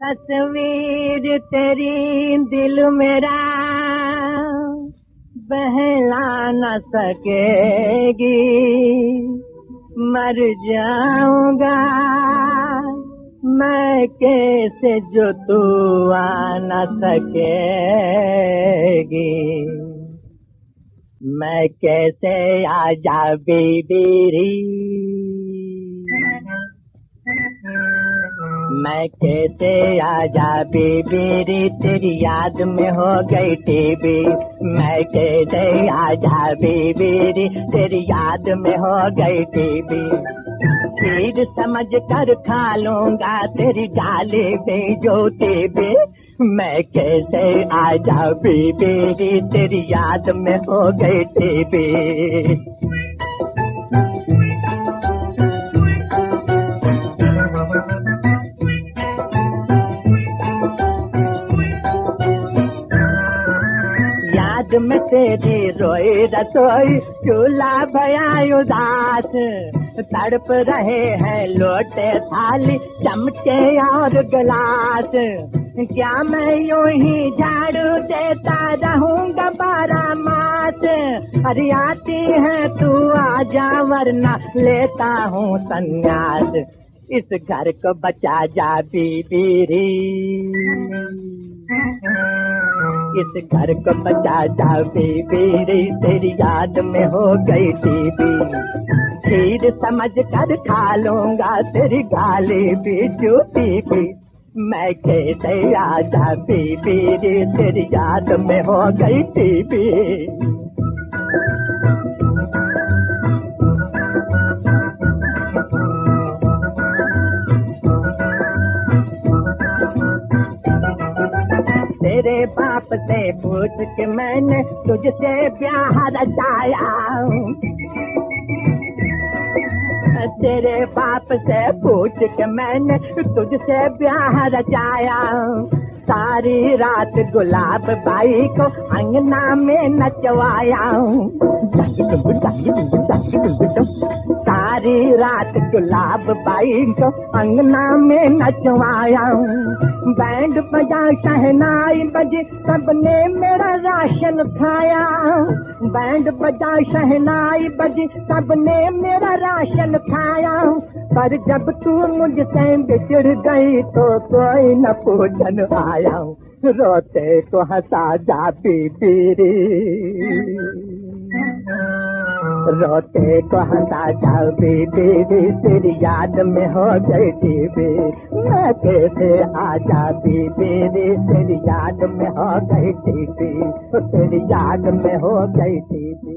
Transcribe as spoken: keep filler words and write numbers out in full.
तस्वीर तेरी दिल मेरा बहला न सकेगी, मर जाऊंगा मैं कैसे जो तू आ न सकेगी। मैं कैसे आजा बीबीरी, मैं कैसे आजा बीबीरी, तेरी याद में हो गई टीबी। मैं कैसे आजा बीबीरी, तेरी याद में हो गई टीबी। खीर समझ कर खा लूंगा तेरी डाली पे जो टीबी। मैं कैसे आजा बीबीरी, तेरी याद में हो गई टीबी। याद में तेरी रोई रसोई, चूल्हा भया उदास। तड़प रहे हैं लोटे थाली, चमचे और गिलास। क्या मैं यूं ही झाड़ू देता रहूंगा बारह मास। अरे आती है तू आजा वरना लेता हूँ संन्यास। इस घर को बचा जा बीबीरी, इस घर को बचा जा बीबीरी, तेरी याद में हो गई टीबी। खीर समझ कर खा लूंगा तेरी गाली भी जूती भी। मैं कैसे आजा बीबीरी, तेरी याद में हो गई टीबी। तेरे बाप से पूछ के मैंने तुझसे ब्याह रचाया। तेरे बाप से पूछ के मैंने तुझसे ब्याह रचाया। सारी रात गुलाब बाई को अंगना में नचवाया। सारी रात गुलाब बाई को अंगना में नचवाया। बैंड बजा शहनाई बजी, सबने मेरा राशन खाया। बैंड बजा शहनाई बजी, सबने मेरा राशन खाया। पर जब तू मुझसे बिछड़ गई तो कोई न पूछन आया। रोते को हंसा जा बीबीरी, रोते को हंसा जा बीबीरी, तेरी याद में हो गई टीबी। मैं कैसे आजा बीबीरी, तेरी याद में हो गई टीबी, तेरी याद में हो गई टीबी।